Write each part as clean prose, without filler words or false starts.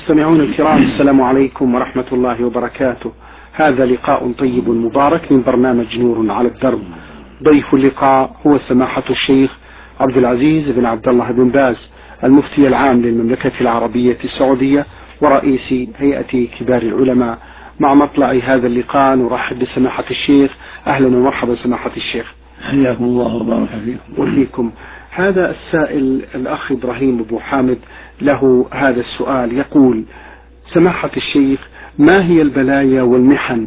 المستمعون الكرام، السلام عليكم ورحمة الله وبركاته. هذا لقاء طيب مبارك من برنامج نور على الدرب. ضيف اللقاء هو سماحة الشيخ عبد العزيز بن عبد الله بن باز، المفتي العام للمملكة العربية السعودية ورئيس هيئة كبار العلماء. مع مطلع هذا اللقاء نرحب بسماحة الشيخ. أهلا ومرحبا سماحة الشيخ. حياكم الله وبارك فيكم. وفيكم. هذا السائل الأخ إبراهيم أبو حامد له هذا السؤال، يقول: سماحة الشيخ، ما هي البلايا والمحن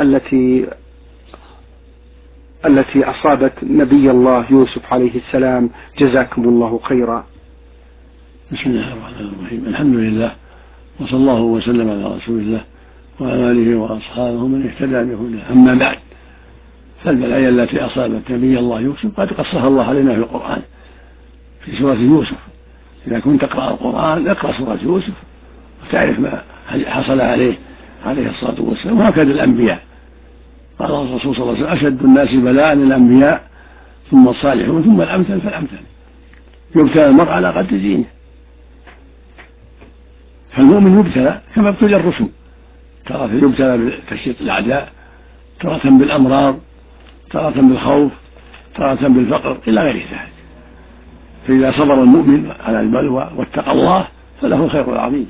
التي أصابت نبي الله يوسف عليه السلام؟ جزاكم الله خيرا. بسم الله الرحمن الرحيم. الحمد لله، وصلى الله وسلم على رسول الله وعلى آله وأصحابه من اهتدى بهداه. أما بعد، فالبلايا التي أصابت نبي الله يوسف قد قصها الله علينا في القرآن في سورة يوسف. إذا كنت تقرأ القرآن اقرأ سورة يوسف وتعرف ما حصل عليه الصلاة والسلام. وهكذا الأنبياء، قال الرسول صلى الله عليه وسلم: أشد الناس بلاء الأنبياء ثم الصالحون ثم الأمثل فالأمثل. يبتلى المرء على قدر دينه، فالمؤمن يبتلى كما ابتلي الرسل، ترى يبتلى بتشريط الأعداء، ترى بالأمراض، ترى بالخوف، ترى بالفقر إلى غير ذلك. فإذا صبر المؤمن على البلوى واتقى الله فله خير العظيم.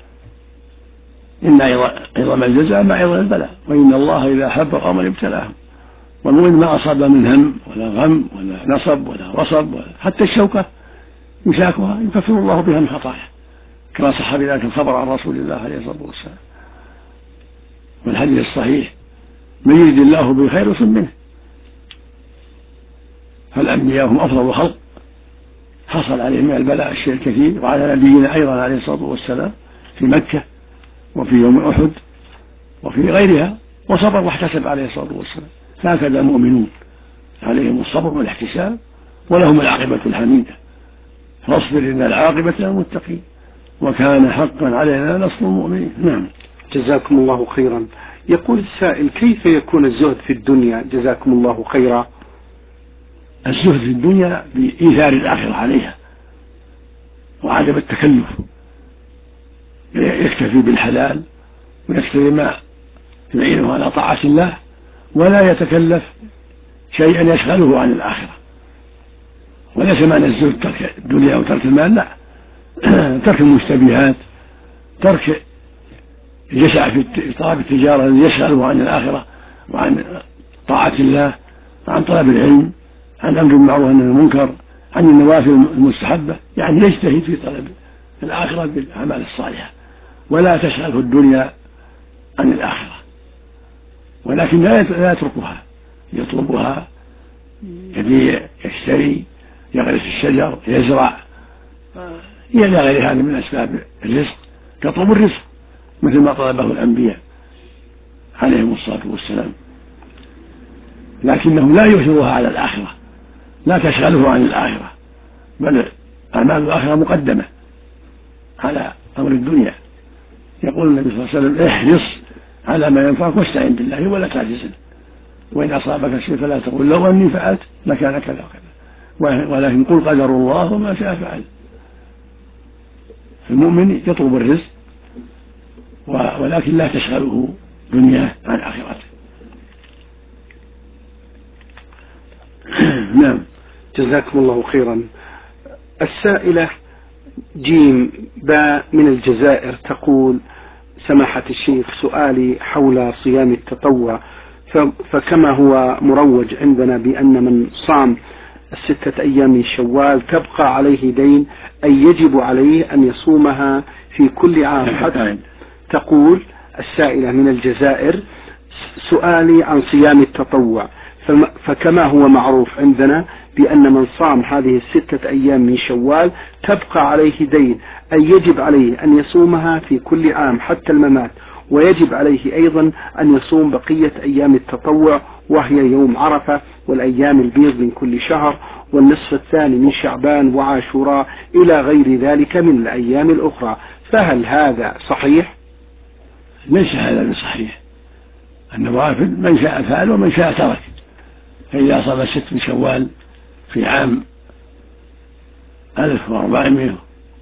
إن عظم الجزاء مع عظم البلاء، وإن الله إذا أحب قوما ابتلاهم. والمؤمن ما أصاب من هم ولا غم ولا نصب ولا وصب ولا حتى الشوكة يشاكها يكفر الله بها من خطاياه، كما صح بذلك الخبر عن رسول الله عليه الصلاة والسلام. والحديث الصحيح: من يرد الله به خير يصب منه. فالأنبياء هم أفضل الخلق، حصل عليهم من البلاء الشيء الكثير، وعلى نبينا أيضا عليه الصلاة والسلام في مكة وفي يوم أحد وفي غيرها، وصبر واحتسب عليه الصلاة والسلام. هكذا المؤمنون عليهم الصبر والاحتساب ولهم العاقبة الحميدة. فاصبر إن العاقبة للمتقين وكان حقا علينا نصر المؤمنين. نعم. جزاكم الله خيرا. يقول السائل: كيف يكون الزهد في الدنيا؟ جزاكم الله خيرا. الزهد في الدنيا بإيثار الآخرة عليها وعدم التكلف، يكتفي بالحلال ويكتفي ما يعينه على طاعة الله، ولا يتكلف شيئا يشغله عن الآخرة. وليس معنى الزهد ترك الدنيا وترك المال، لا، ترك المشتبهات، ترك الجشع في طلب التجارة الذي يشغله عن الآخرة وعن طاعة الله، عن طلب العلم، عن أمر بالمعروف والنهي عن المنكر، عن النوافل المستحبة. يعني يجتهد في طلب الآخرة بالأعمال الصالحة، ولا تشغله الدنيا عن الآخرة. ولكن لا يتركها، يطلبها، يبيع، يشتري، يغرس الشجر، يزرع، إلى غير هذا من أسباب الرزق. يطلب الرزق مثل ما طلبه الأنبياء عليهم الصلاة والسلام، لكنه لا يؤثرها على الآخرة، لا تشغله عن الآخرة، بل أعمال الآخرة مقدمة على أمر الدنيا. يقول النبي صلى الله عليه وسلم: احرص على ما ينفعك واستعن بالله ولا تعجزن، وإن أصابك شيء فلا تقل لو أني فعلت لكان كذا وكذا، ولكن قل قدر الله وما شاء فعل. المؤمن يطلب الرزق ولكن لا تشغله دنياه عن آخرته. نعم. جزاكم الله خيرا. السائلة جيم باء من الجزائر تقول: سماحة الشيخ، سؤالي حول صيام التطوع، فكما هو مروج عندنا بأن من صام 6 أيام من شوال تبقى عليه دين، أي يجب عليه أن يصومها في كل عام حتى. تقول السائلة من الجزائر: سؤالي عن صيام التطوع، فكما هو معروف عندنا بأن من صام هذه 6 أيام من شوال تبقى عليه دين، أي يجب عليه أن يصومها في كل عام حتى الممات، ويجب عليه أيضا أن يصوم بقية أيام التطوع، وهي يوم عرفة والأيام البيض من كل شهر والنصف الثاني من شعبان وعاشوراء إلى غير ذلك من الأيام الأخرى، فهل هذا صحيح؟ ليس هذا بصحيح. النوافل من شاء فعل ومن شاء ترك. فإذا صام 6 من شوال في عام 1400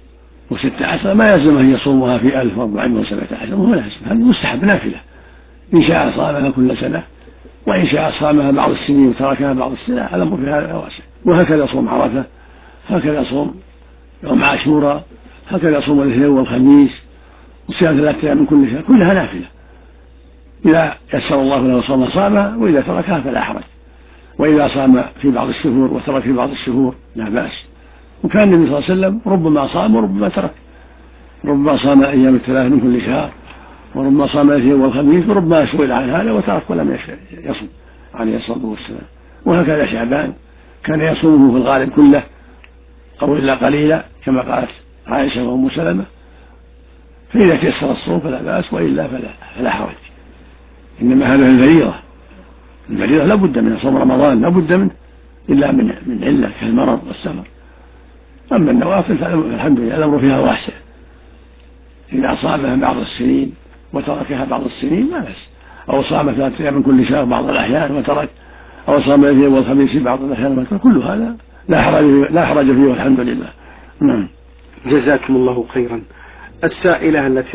و16 ما يلزم أن يصومها في 1417 وهو لازم، هذا مستحب نافلة، إن شاء صامها كل سنة وإن شاء صامها بعض السنين وتركها بعض السنين، الأمر في هذا واسع. وهكذا صوم عرفة، هكذا صوم يوم عاشوراء، هكذا صوم الاثنين والخميس، وصيام 3 أيام من كل شهر، كلها نافلة. إذا يسر الله له صامها، وإذا تركها فلا حرج. وإذا صام في بعض الشهور وترك في بعض الشهور لا بأس. وكان النبي صلى الله عليه وسلم ربما صام وربما ترك، ربما صام أيام 3 من كل شهر، وربما صام الاثنين والخميس، وربما سئل عن هذا وترك ولم يصم عليه الصلاة والسلام. وهكذا شعبان كان يصومه في الغالب كله أو إلا قليلا كما قالت عائشة وأم سلمة، فإذا تيسر الصوم فلا بأس، وإلا فلا حرج. إنما هذا الفريضة لا بد منه، صوم رمضان لا بد منه إلا من علة كالمرض والسفر. أما النوافل فالحمد لله الأمر فيها واسع، إذا صامها بعض السنين وتركها بعض السنين لا بأس، أو صام 3 أيام من كل شهر بعض الأحيان وترك، أو صام الاثنين والخميس بعض الأحيان وترك، كل هذا لا حرج فيه والحمد لله. نعم. جزاكم الله خيرا. السائلة التي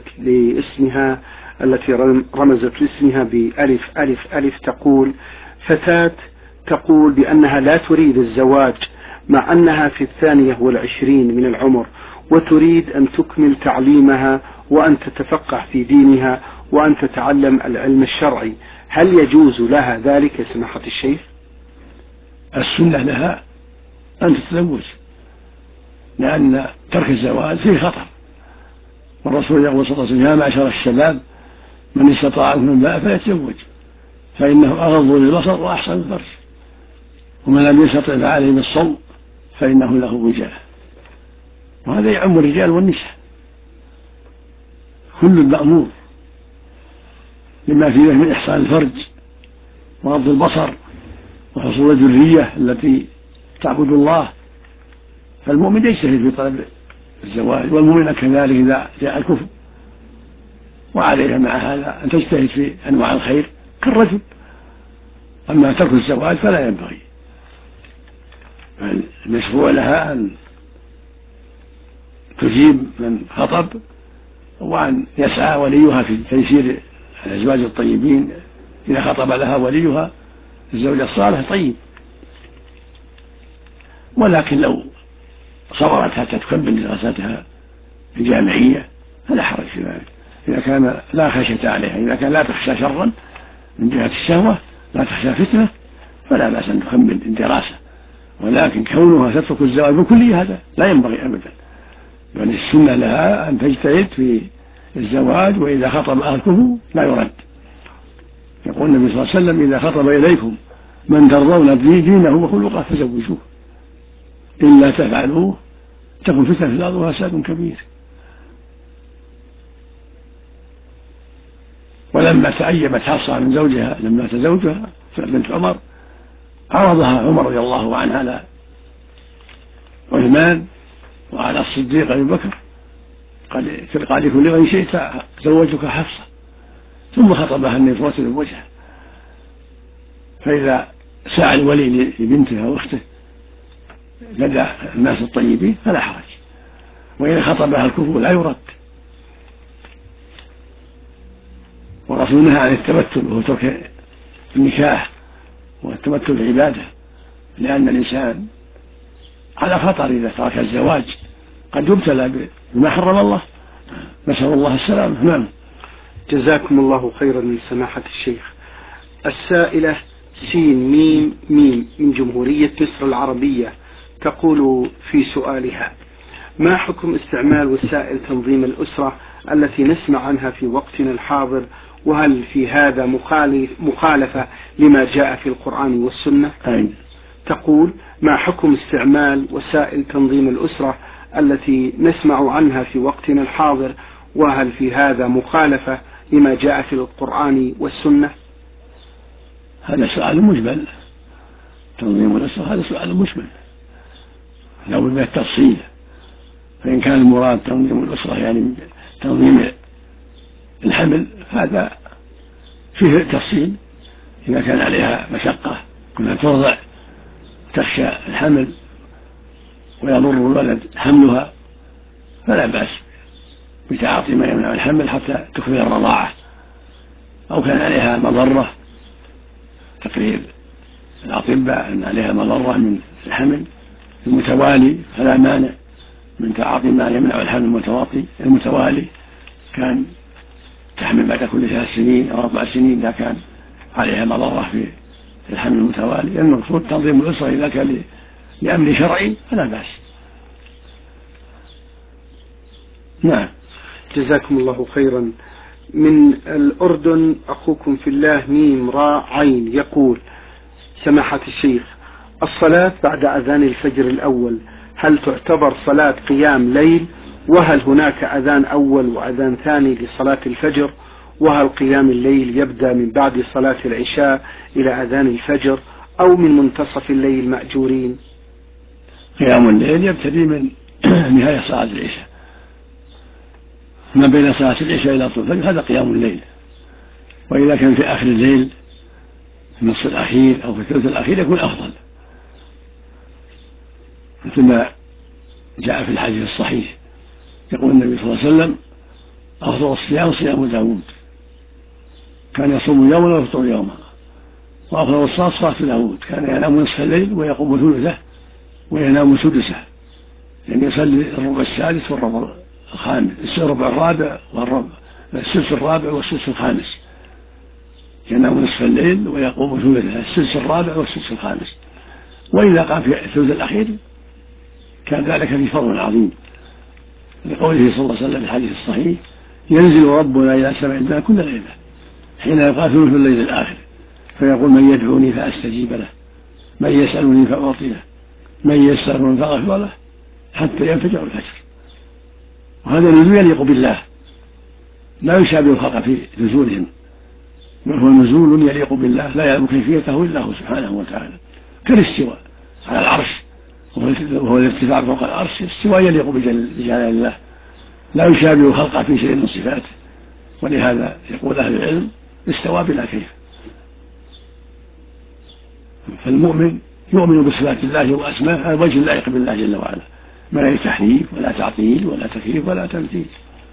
رمزت لاسمها بألف ألف ألف تقول: فتاة تقول بأنها لا تريد الزواج مع أنها في 22 من العمر، وتريد أن تكمل تعليمها وأن تتفقه في دينها وأن تتعلم العلم الشرعي، هل يجوز لها ذلك يا سماحة الشيخ؟ السنة لها أن تتزوج، لأن ترك الزواج فيه خطر، والرسول يقول صلى الله عليه وسلم: يا معشر الشباب من استطاع منكم الباء فليتزوج فإنه أغض للبصر وأحسن الفرج، ومن لم يستطع فعليه بالصوم فإنه له وجاء. وهذا يعم الرجال والنساء، كل مأمور لما فيه من إحسان الفرج وغض البصر وحصول الذرية التي تعبد الله. فالمؤمن يجتهد في طلب الزواج، والمؤمن كذلك إذا جاء الكفر، وعليها مع هذا أن تجتهد في أنواع الخير كالرجل. أما ترك الزواج فلا ينبغي، المشروع لها أن تجيب من خطب، وأن يسعى وليها في تيسير الأزواج الطيبين إذا خطب لها وليها الزوج الصالح طيب. ولكن لو صبرت حتى تكمل دراساتها في جامعية فلا حرج في ذلك، إذا كان لا خشية عليها، إذا كان لا تخشى شرا من جهة الشهوة، لا تخشى فتنة، فلا بأس أن تكمل الدراسة. ولكن كونها تترك الزواج بكلية هذا لا ينبغي أبدا، يعني السنة لها أن تجتهد في الزواج، وإذا خطب أهلكم لا يرد. يقول النبي صلى الله عليه وسلم: إذا خطب إليكم من ترضون دينه وخلقه فزوجوه، إلا تفعلوه تكن فتنة في الأرض وفساد كبير. ولما تعيبت حفصة من زوجها لما تزوجها بنت عمر، عرضها عمر رضي الله عنه على عثمان وعلى الصديق أبي بكر، قال: لكل إن شئت زوجتك حفصة، ثم خطبها النبي صلى الله عليه وسلم وجهه. فإذا سعى الولي لبنته واخته لدى الناس الطيبين فلا حرج، وإذا خطبها الكفر لا يرد. والرسول نهى عن التمثل وهو ترك النكاح والتمثل العبادة، لأن الإنسان على خطر إذا ترك الزواج، قد يبتلى بما حرم الله، نسأل الله السلامة. نعم. جزاكم الله خيرا من سماحة الشيخ. السائلة سين ميم ميم من جمهورية مصر العربية تقول في سؤالها: ما حكم استعمال وسائل تنظيم الأسرة التي نسمع عنها في وقتنا الحاضر، وهل في هذا مخالفة لما جاء في القرآن والسنة؟ تقول: ما حكم استعمال وسائل تنظيم الأسرة التي نسمع عنها في وقتنا الحاضر، وهل في هذا مخالفة لما جاء في القرآن والسنة؟ هذا سؤال مجمل، تنظيم الأسرة هذا سؤال مجمل لا بد من التفصيل. فإن كان المراد تنظيم الأسرة يعني تنظيم الحمل هذا فيه تفصيل، إذا كان عليها مشقة كلها ترضع تخشى الحمل ويضر الولد حملها فلا بأس بتعاطي ما يمنع الحمل حتى تكمل الرضاعة، أو كان عليها مضرة، تقرير الأطباء أن عليها مضرة من الحمل المتوالي فلا مانع من تعاطي ما يمنع الحمل المتوالي. كان تحمل بعد كل 3 سنين أو 4 سنين إذا كان عليها مضرة في الحمل المتوالي. المقصود تنظيم الأسرة إذا كان لأمر شرعي فلا بأس. نعم. جزاكم الله خيرا. من الأردن أخوكم في الله ميم راء عين يقول: سماحة الشيخ، الصلاة بعد أذان الفجر الأول هل تعتبر صلاة قيام ليل؟ وهل هناك أذان أول وأذان ثاني لصلاة الفجر؟ وهل قيام الليل يبدأ من بعد صلاة العشاء إلى أذان الفجر أو من منتصف الليل مأجورين؟ قيام الليل يبتدي من نهاية صلاة العشاء، ما بين صلاة العشاء إلى طلوع الفجر هذا قيام الليل. وإذا كان في آخر الليل في النصف الأخير أو في الثلث الأخير يكون أفضل، مثل ما جاء في الحديث الصحيح يقول النبي صلى الله عليه وسلم: أفضل الصيام صيام داود، كان يصوم يوما ويفطر يوما. وأفضل الصلاة صلاة داود، كان ينام نصف الليل ويقوم ثلثه وينام سدسه، يعني يصلي الربع السادس والربع الخامس، الربع الرابع والسدس الرابع والسدس الخامس، ينام نصف الليل ويقوم ثلثه، السدس الرابع والسدس الخامس. وإذا قام في الثلث الأخير كان ذلك في فضل عظيم، لقوله صلى الله عليه وسلم في الحديث الصحيح: ينزل ربنا إلى سماء الدنيا كل ليلة حين يبقى ثلث الليل الآخر فيقول: من يدعوني فأستجيب له، من يسألني فأعطيه، من يسألني فأغفر له، حتى ينفجر الفجر. وهذا نزول يليق بالله، لا يشابه الخلق في نزولهم، بل هو نزول يليق بالله لا يعلم كيفيته إلا هو سبحانه وتعالى، كالاستواء على العرش وهو الارتفاع فوق العرش، استواء يليق بجلال الله لا يشابه الخلق في شيء من صفاته. ولهذا يقول أهل العلم: استوى بلا كيف. فالمؤمن يؤمن بصفات الله وأسمائه على وجه اللائق بالله جل وعلا، ما لا تحريف ولا تعطيل ولا تكييف ولا تمثيل.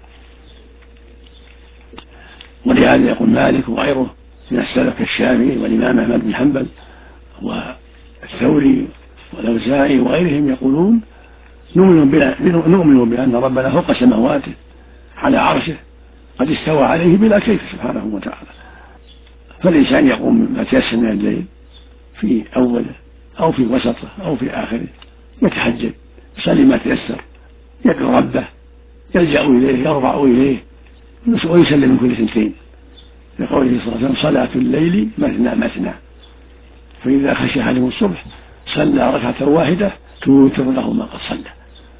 ولهذا يقول مالك وغيره من السلف كالشافعي والإمام أحمد بن حنبل والثوري والأوزاعي وغيرهم يقولون: نؤمن بأن ربنا فوق سماواته على عرشه قد استوى عليه بلا كيف سبحانه وتعالى. فالإنسان يقوم ما تيسر من الليل في أوله أو في وسطه أو في آخره، يتحجد، يصلي ما تيسر، يدعو ربه، يلجأ إليه، يرفع إليه، ويسلم من كل 2. لقوله صلى الله عليه وسلم: صلاة الليل مثنى مثنى، فإذا خشي أحدهم الصبح صلى ركعة واحدة توتر له ما قد صلى.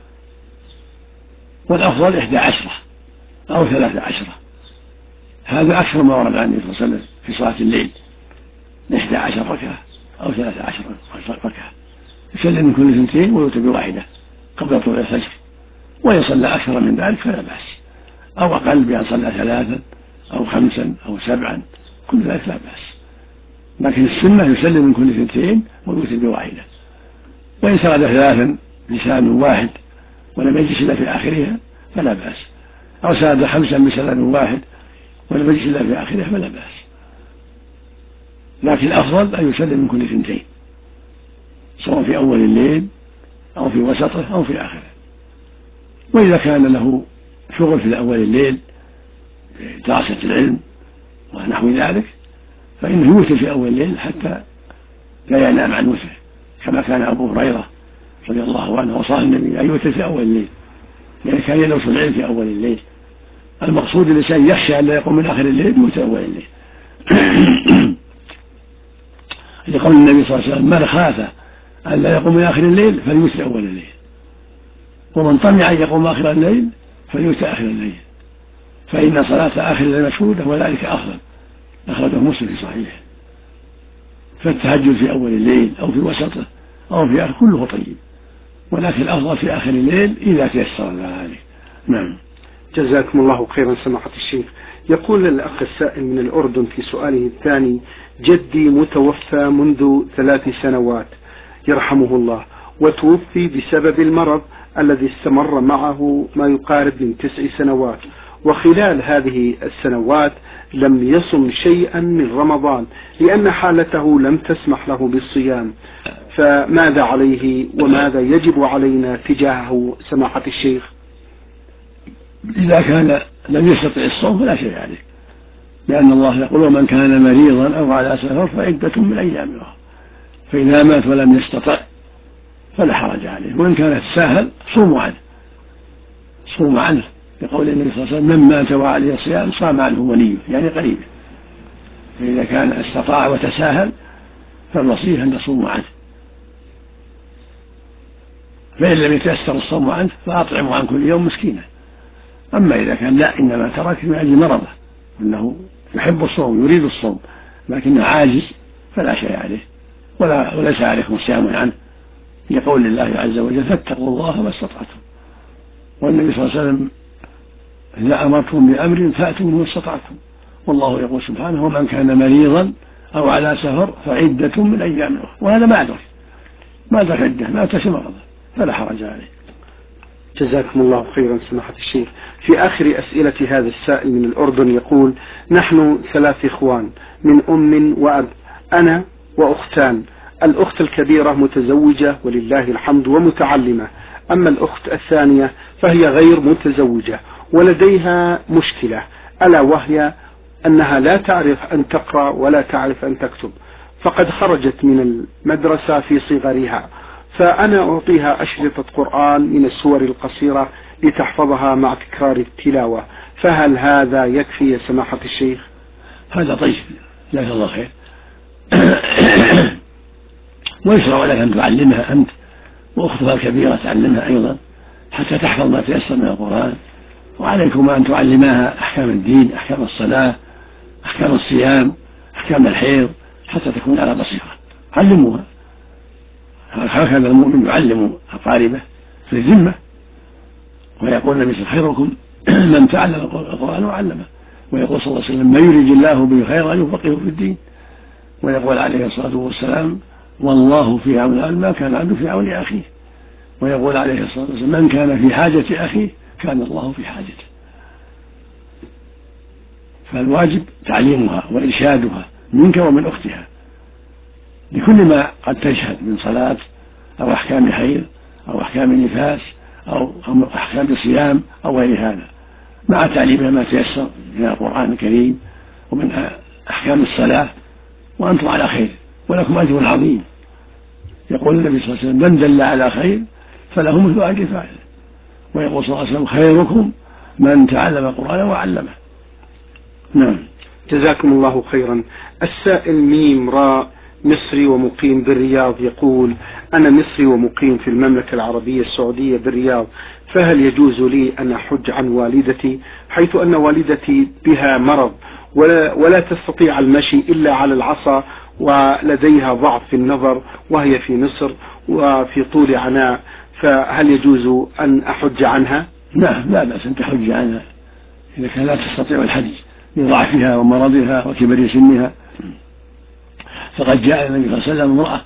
والأفضل 11 أو 13، هذا أكثر ما ورد عن النبي صلى الله عليه وسلم في صلاة الليل، 11 ركعة أو 13 ركعة، يسلم من كل 2 ويوتر بواحدة قبل طلوع الفجر. وإن صلى أكثر من ذلك فلا بأس، أو أقل بأن صلى 3 أو 5 أو 7، كل ذلك لا بأس. لكن السنة يسلم من كل 2 ويوتر بواحدة. وإن سرد 3 بسلام واحد ولم يجلس إلا في آخرها فلا بأس، أو سرد 5 بسلام واحد ولم يجلس إلا في آخرها فلا بأس. لكن الأفضل أن يسلم من كل 2، سواء في أول الليل أو في وسطه أو في آخره. وإذا كان له شغل في أول الليل دراسة العلم ونحو ذلك فإنه يوتر في أول الليل حتى لا ينام عن وتره، كما كان أبو هريرة رضي الله عنه وصاه النبي أن يوتر في أول الليل، لأن كان يدرس العلم في أول الليل. المقصود الإنسان يخشى أن لا يقوم من آخر الليل يوتر أول الليل. لقول النبي صلى الله عليه وسلم: من خاف أن لا يقوم من آخر الليل فليوتر أول الليل، ومن طمع أن يقوم آخر الليل فليوتر آخر الليل، فإن صلاة آخر الليل مشهودة وذلك أفضل. أخرجه مسلم في صحيحه. فالتهجد في أول الليل أو في وسطه أو في آخر كله طيب، ولكن الأفضل في آخر الليل إذا تيسر ذلك. نعم. جزاكم الله خيرا سماحة الشيخ. يقول الأخ السائل من الأردن في سؤاله الثاني: جدي متوفى منذ 3 سنوات يرحمه الله، وتوفي بسبب المرض الذي استمر معه ما يقارب من 9 سنوات، وخلال هذه السنوات لم يصم شيئا من رمضان لأن حالته لم تسمح له بالصيام، فماذا عليه وماذا يجب علينا تجاهه سماحة الشيخ؟ إذا كان لم يستطع الصوم فلا شيء عليه، لأن الله يقول ومن كان مريضا أو على سفر فعدة من أيام أخرى، فإذا مات ولم يستطع فلا حرج عليه، وإن كانت ساهل صوموا عنه لقول النبي صلى الله عليه وسلم من مات وعليه صيام صام عنه وليه، يعني قريبه. فإذا كان استطاع وتساهل فالوصية أن تصوموا عنه، فإن لم يتيسر الصوم عنه فأطعموا عن كل يوم مسكينا. أما إذا كان لا إنما ترك من أجل مرضه أنه يحب الصوم يريد الصوم لكنه عاجز فلا شيء عليه وليس عليكم صيام عنه، لقول الله عز وجل فاتقوا الله ما استطعتم. والنبي صلى الله عليه وسلم إذا أمرتم بأمر فأتوا منه ما استطعتم، والله يقول سبحانه ومن كان مريضا أو على سفر فعدة من أيام أخرى، وهذا ما عدة ما تشي مرضه فلا حرج عليه. جزاكم الله خيرا سماحة الشيخ. في آخر أسئلة هذا السائل من الأردن يقول نحن 3 إخوان من أم وأب، أنا وأختان، الأخت الكبيرة متزوجة ولله الحمد ومتعلمة، أما الأخت الثانية فهي غير متزوجة ولديها مشكلة ألا وهي أنها لا تعرف أن تقرأ ولا تعرف أن تكتب، فقد خرجت من المدرسة في صغرها، فأنا أعطيها أشرطة قرآن من السور القصيرة لتحفظها مع تكرار التلاوة، فهل هذا يكفي يا سماحة الشيخ؟ هذا طيب جزاك الله خير. ويشرع لك أن تعلمها أنت وأختها الكبيرة تعلمها أيضا حتى تحفظ ما تيسر من القرآن، وعليكم أن تعلماها أحكام الدين، أحكام الصلاة، أحكام الصيام، أحكام الحيض، حتى تكون على بصيرة. علموها، هكذا المؤمن يعلم أقاربه في الذمة. ويقول النبي صلى الله عليه وسلم خيركم من تعلم القرآن وعلمه، ويقول صلى الله عليه وسلم من يريد الله به خيرا يفقهه في الدين، ويقول عليه الصلاة والسلام والله في عون العبد ما كان العبد في عون أخيه، ويقول عليه الصلاة والسلام من كان في حاجة أخيه كان الله في حاجته. فالواجب تعليمها وإرشادها منك ومن أختها لكل ما قد تشهد من صلاة أو أحكام حيض أو أحكام نفاس أو أحكام صيام أو غير هذا، مع تعليمها ما تيسر من القرآن الكريم ومن أحكام الصلاة، وأنتم على خير ولكم أجر عظيم. يقول النبي صلى الله عليه وسلم من دل على خير فله مثل أجر فاعله، ويقول صلى الله عليه وسلم خيركم من تعلم القرآن وعلمه. نعم. جزاكم الله خيرا. السائل ميم راء مصري ومقيم بالرياض يقول أنا مصري ومقيم في المملكة العربية السعودية بالرياض، فهل يجوز لي أن أحج عن والدتي حيث أن والدتي بها مرض ولا تستطيع المشي إلا على العصا، ولديها ضعف في النظر وهي في مصر وفي طول عناء، فهل يجوز أن أحج عنها؟ نعم لا بأس أن تحج عنها إذا كان لا تستطيع الحج لضعفها ومرضها وكبر سنها. فقد جاء النبي صلى الله عليه وسلم امرأة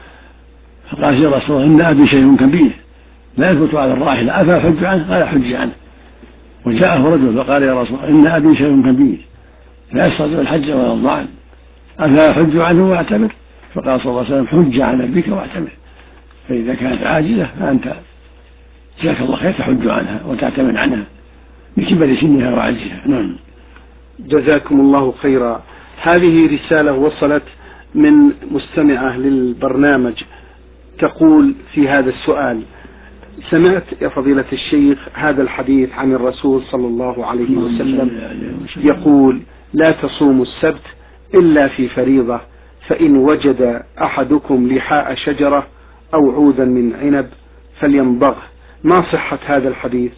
فقال يا رسول الله إن أبي شيء كبير لا يثبت على الراحلة أفأحج عنه؟ قال حج عنه. وجاءه رجل فقال يا رسول الله إن أبي شيء كبير لا يستطيع الحج ولا الضعن أفأحج عنه واعتمر؟ فقال صلى الله عليه وسلم حج عن أبيك واعتمر. فإذا كانت عاجزة فأنت جزاك الله خير تحج عنها وتعتمر عنها لكبر سنها وعجزها. نعم. جزاكم الله خيرا. هذه رسالة وصلت من مستمعة للبرنامج تقول في هذا السؤال سمعت يا فضيلة الشيخ هذا الحديث عن الرسول صلى الله عليه وسلم يقول لا تصوموا السبت إلا في فريضة، فإن وجد أحدكم لحاء شجرة أو عودا من عنب فلينبغه، ما صحة هذا الحديث؟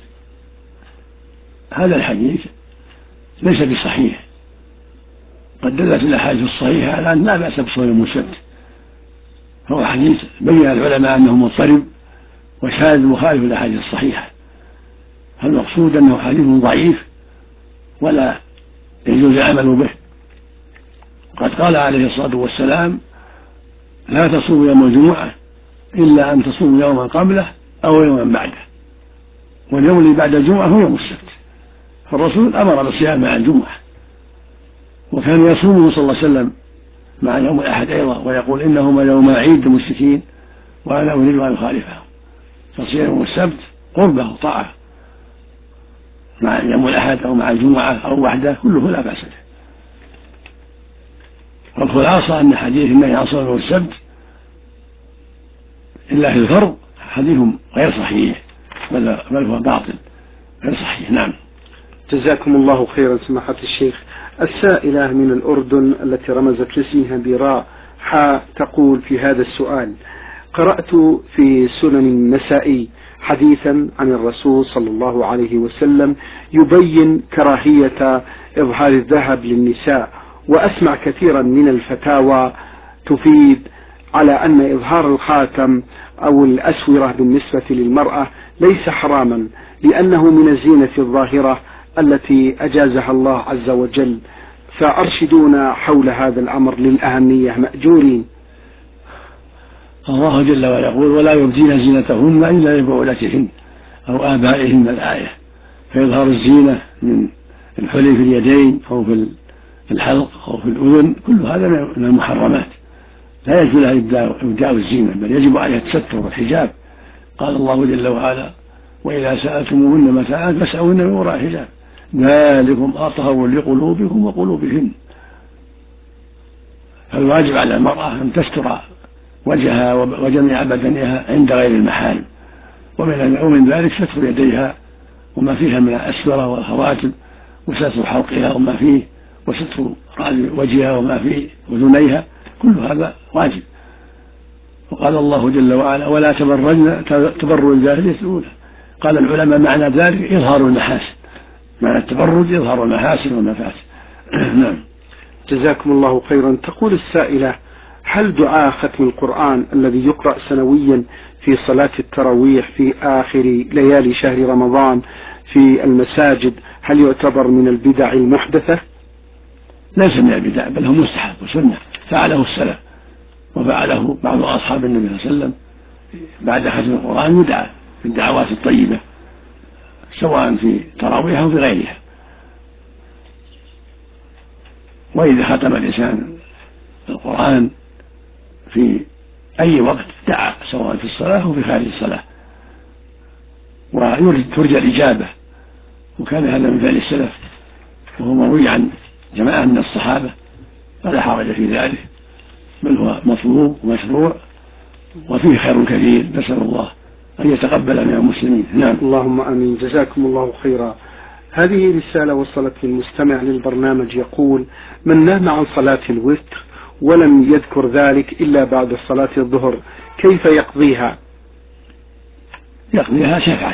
هذا الحديث ليس بصحيح، قد دلت الأحاديث الصحيحة على أن لا بأس بصوم السبت، هو حديث بين العلماء أنه مضطرب وشاذ مخالف للأحاديث الصحيحة، فالمقصود أنه حديث ضعيف ولا يجوز العمل به. قد قال عليه الصلاة والسلام لا تصوموا يوم الجمعة إلا أن تصوموا يوما قبله أو يوما بعده، واليوم اللي بعد الجمعة هو يوم السبت، فالرسول أمر بالصيام مع الجمعة، وكان يصومه صلى الله عليه وسلم مع يوم الأحد أيضا، ويقول إنهما يوم عيد المشركين وأنا أريد أن أخالفهم، فصيام يوم السبت قربه طاعة مع يوم الأحد أو مع الجمعة أو وحده كله لا بأس به. والخلاصة أن حديث النهي عن صوم يوم السبت إلا في الفرض حديث غير صحيح، بل هو باطل غير صحيح. نعم. جزاكم الله خيرا سماحة الشيخ. السائلة من الأردن التي رمزت لاسمها براء حاء تقول في هذا السؤال: قرأت في سنن النسائي حديثا عن الرسول صلى الله عليه وسلم يبين كراهية إظهار الذهب للنساء، وأسمع كثيرا من الفتاوى تفيد على أن إظهار الخاتم أو الأسورة بالنسبة للمرأة ليس حراما، لأنه من الزينة الظاهرة التي أجازها الله عز وجل، فأرشدونا حول هذا الأمر للأهمية مأجورين. الله جل وعلا يقول: ولا يبدين زينتهن إلا لبعولتهن أو آبائهن الآية، فيظهر الزينة من الحلي في اليدين أو في الحلق أو في الأذن، كل هذا من المحرمات، لا يجوز لها إبداء الزينة، بل يجب عليها التستر والحجاب. قال الله جل وعلا: وإذا سألتموهن متاعا فاسألوهن من وراء حجاب ذلكم أطهر لقلوبكم وقلوبهن. فالواجب على المرأة أن تستر وجهها وجميع بدنها عند غير المحارم، ومن ذلك ستر يديها وما فيها من الأسورة والخواتم، وستر حلقها وما فيه، وستر وجهها وما فيه أذنيها، كل هذا واجب. وقال الله جل وعلا: ولا تبرجن تبرج الجاهلية الأولى. قال العلماء معنى ذلك إظهار المحاسن، معنى التبرج إظهار المحاسن والمفاسد. نعم. جزاكم الله خيرا. تقول السائلة: هل دعاء ختم القرآن الذي يقرأ سنويا في صلاة التراويح في آخر ليالي شهر رمضان في المساجد هل يعتبر من البدع المحدثة؟ ليس من البدع، بل هو مستحب وسنة، فعله السلف وفعله بعض أصحاب النبي صلى الله عليه وسلم. بعد ختم القرآن يدعى في الدعوات الطيبة سواء في تراويح أو في غيرها. وإذا ختم الإنسان القرآن في أي وقت دعا سواء في الصلاة أو في خارج الصلاة، وترجى الإجابة، وكان هذا من فعل السلف وهو مروي عن جماعة من الصحابة، فلا حرج في ذلك، بل هو مطلوب ومشروع وفيه خير كثير، نسأل الله أن يتقبل من المسلمين. نعم. اللهم آمين. جزاكم الله خيرا. هذه رسالة وصلت للمستمع للبرنامج يقول: من نام عن صلاة الوتر ولم يذكر ذلك إلا بعد صلاة الظهر كيف يقضيها؟ يقضيها شفعا.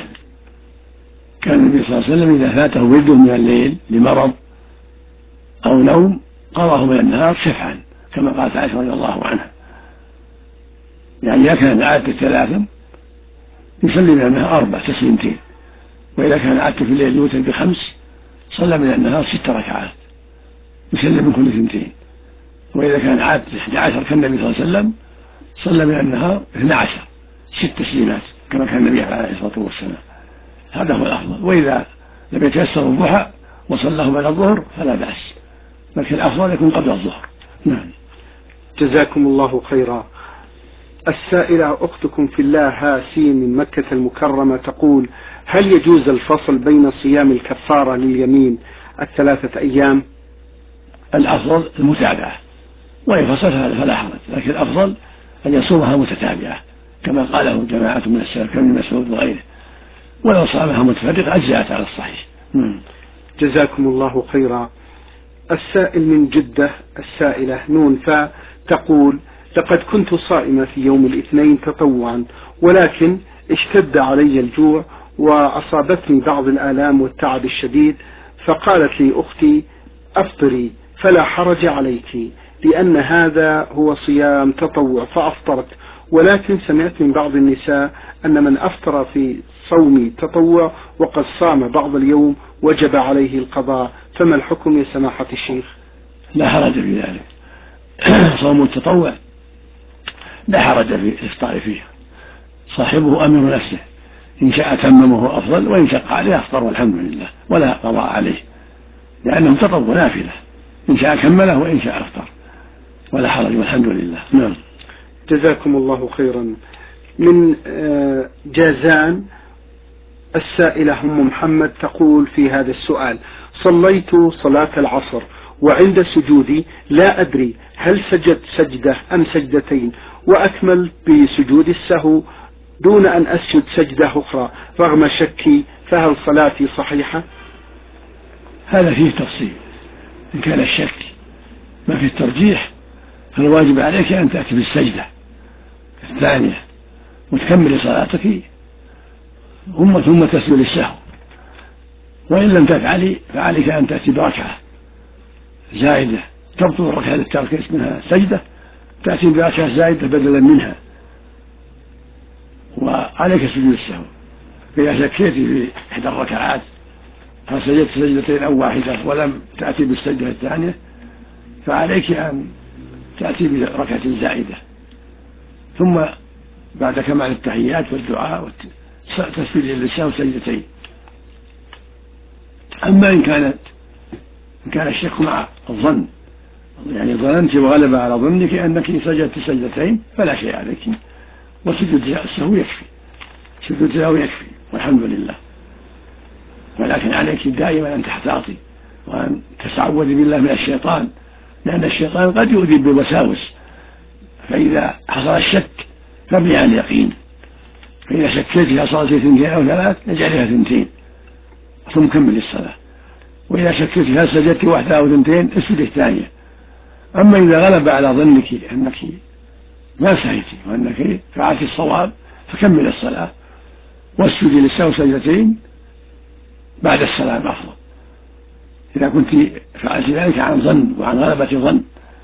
كان النبي صلى الله عليه وسلم إذا فاته ورده من الليل لمرض أو نوم قضاه من النهار شفعا، كما قالت عائشة رضي الله عنها. يعني إذا كان عادة 3 يصلي من النهار 4 تسليمتين، وإذا كان عادة في الليل يوتر ب5 صلى من النهار 6 ركعات يسلم من كل 2، وإذا كان عادة 11 كالنبي صلى الله عليه وسلم صلى من النهار 12 6 تسليمات كما كان النبي عليه الصلاة والسلام. هذا هو الأفضل. وإذا لم يتيسر الضحى وصلاه بعد الظهر فلا بأس، لكن الأفضل يكون قبل الظهر. نعم. جزاكم الله خيرا. السائلة أختكم في الله هاسين من مكة المكرمة تقول: هل يجوز الفصل بين صيام الكفارة لليمين 3 أيام؟ الأفضل المتابعة، وإن فصل فلا حرج، لكن الأفضل أن يصومها متتابعة كما قاله جماعة من السلف كابن مسعود وغيره، ولو صامها متفرقة أجزأت على الصحيح. جزاكم الله خيرا. السائل من جدة السائلة نون تقول: لقد كنت صائمة في يوم الاثنين تطوعا، ولكن اشتد علي الجوع وأصابتني بعض الآلام والتعب الشديد، فقالت لي أختي: أفطري فلا حرج عليك، لأن هذا هو صيام تطوع، فأفطرت. ولكن سمعت من بعض النساء أن من أفطر في صوم تطوع وقد صام بعض اليوم وجب عليه القضاء، فما الحكم يا سماحة الشيخ؟ لا حرج في ذلك. صوم التطوع لا حرج في الإفطار فيه، صاحبه أمر نفسه إن شاء تممه أفضل، وإن شق عليه أفطر والحمد لله ولا قضاء عليه، لأنه تطوع نافلة، إن شاء كمله وإن شاء أفطر ولا حرج والحمد لله. نعم. جزاكم الله خيرا. من جازان السائلة أم محمد تقول في هذا السؤال: صليت صلاة العصر وعند سجودي لا أدري هل سجدت سجدة أم سجدتين، وأكمل بسجود السهو دون أن أسجد سجدة أخرى رغم شكي، فهل صلاتي صحيحة؟ هذا فيه تفصيل. إن كان الشك ما في الترجيح فالواجب عليك أن تأتي بالسجدة الثانية وتكمل صلاتك ثم تسجد للسهو، وإن لم تفعلي فعليك أن تأتي بركعة زائدة تبطل الركعة التي اسمها سجدة، تأتي بركعة زائدة بدلا منها، وعليك سجود السهو. فإذا شكيت في إحدى الركعات هل سجدت سجدتين أو واحدة ولم تأتي بالسجدة الثانية فعليك أن تأتي بركعة زائدة، ثم بعد كمال التحيات والدعاء تسجد للسهو سجدتين. أما إن كان الشك مع الظن، يعني ظننت وغلب على ظنك أنك سجدت سجدتين فلا شيء عليك، وسجود السهو يكفي، سجود السهو يكفي والحمد لله. ولكن عليك دائما أن تحتاطي وأن تستعوذ بالله من الشيطان، لأن الشيطان قد يؤذي بالوساوس، فإذا حصل الشك فابني على اليقين، فإذا شكيت فيها صلاة 2 أو 3 اجعلها 2 ثم كمل الصلاة، وإذا شكيت فيها سجدت 1 أو 2 اسجد الثانية. أما إذا غلب على ظنك أنك ما سهيتي وأنك فعلت الصواب فكمل الصلاة واسجد للسهو سجدتين بعد السلام أفضل، إذا كنت فعلت ذلك عن ظن وعن غلبة ظن.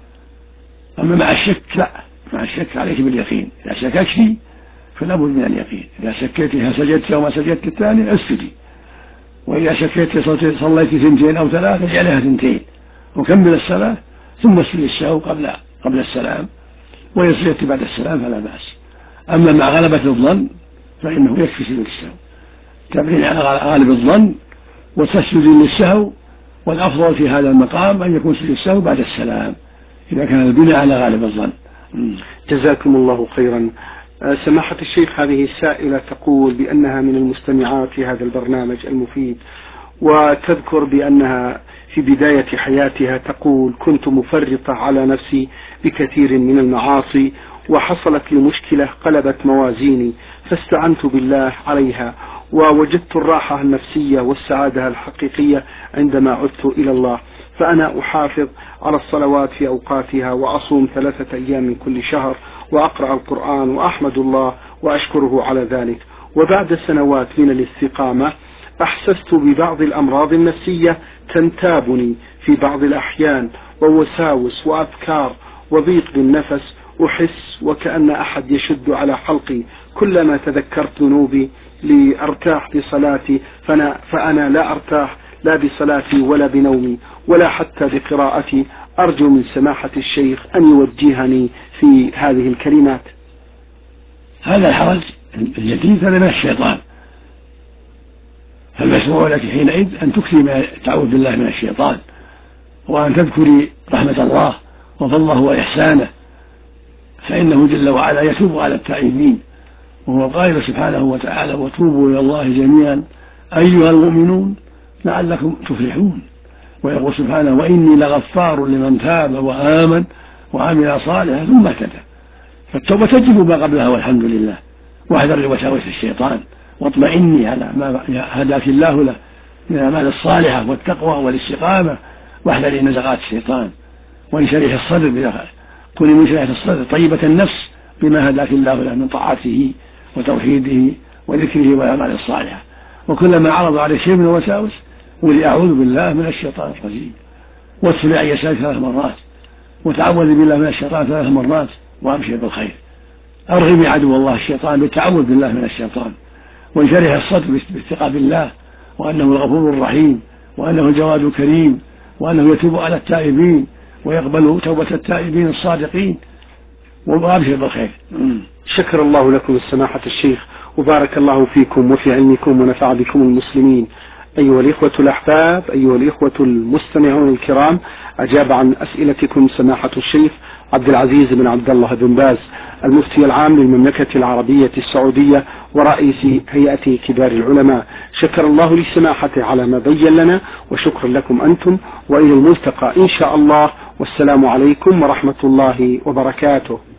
أما مع الشك لا، مع الشك عليك باليقين، إذا شككت فلا بد من اليقين، إذا شكيت فيها سجدت أو ما سجدت الثانية اسجدي، وإذا شكيت صليت 2 أو 3 اجعلها 2 وكمل الصلاة ثم اسجد السهو قبل السلام، وإن سجدت بعد السلام فلا بأس. أما مع غلبة الظن فإنه يكفي سجود السهو، تبني على غالب الظن وتسجد للسهو، والأفضل في هذا المقام أن يكون سجود السهو بعد السلام إذا كان البناء على غالب الظن. جزاكم الله خيرا. سماحة الشيخ، هذه السائلة تقول بأنها من المستمعات لهذا البرنامج المفيد، وتذكر بأنها في بداية حياتها تقول: كنت مفرطة على نفسي بكثير من المعاصي، وحصلت لي مشكلة قلبت موازيني، فاستعنت بالله عليها، ووجدت الراحة النفسية والسعادة الحقيقية عندما عدت إلى الله. فأنا أحافظ على الصلوات في أوقاتها، وأصوم 3 أيام من كل شهر، وأقرأ القرآن، وأحمد الله وأشكره على ذلك. وبعد سنوات من الاستقامة أحسست ببعض الأمراض النفسية تنتابني في بعض الأحيان، ووساوس وأفكار وضيق بالنفس، أحس وكأن أحد يشد على حلقي. كلما تذكرت ذنوبي لأرتاح بصلاتي فأنا لا أرتاح لا بصلاتي ولا بنومي ولا حتى بقراءتي. أرجو من سماحة الشيخ أن يوجهني في هذه الكلمات. هذا الحرج الجديد هذا من الشيطان، فالمشروع لك حينئذ أن تكثري ما تعوذ بالله من الشيطان، وأن تذكري رحمة الله وفضله وإحسانه، فإنه جل وعلا يتوب على التائبين، وهو قائل سبحانه وتعالى: وتوبوا إلى الله جميعا أيها المؤمنون لعلكم تفلحون. ويقول سبحانه: وإني لغفار لمن تاب وآمن وعمل صالحا ثم اهتدى. فالتوبة تجب ما قبلها والحمد لله. واحذر وساوس الشيطان، واطمئني على ما هداك الله له من الأعمال الصالحة والتقوى والاستقامة، واحذري نزغات الشيطان، وانشرح الصدر، كوني منشرحة الصدر طيبة النفس بما هداك الله له من طاعته وتوحيده وذكره والأعمال الصالحة. وكلما عرض عليه شيء من الوساوس قولي: أعوذ بالله من الشيطان الرجيم، وادخلي عن يسارك 3 مرات، وتعوذي بالله من الشيطان 3 مرات، وأبشر بالخير. أرغمي عدو الله الشيطان بالتعوذ بالله من الشيطان، وانشرح الصدر بالثقة بالله، وأنه الغفور الرحيم، وأنه الجواد الكريم، وأنه يتوب على التائبين ويقبل توبة التائبين الصادقين. وأبشر بالخير. شكر الله لكم سماحة الشيخ، وبارك الله فيكم وفي علمكم ونفع بكم المسلمين. أيها الإخوة الأحباب، أيها الإخوة المستمعون الكرام، أجاب عن أسئلتكم سماحة الشيخ عبد العزيز بن عبد الله بن باز، المفتي العام للمملكة العربية السعودية ورئيس هيئة كبار العلماء. شكر الله لسماحته على ما بين لنا، وشكرا لكم أنتم، وإلى الملتقى إن شاء الله، والسلام عليكم ورحمة الله وبركاته.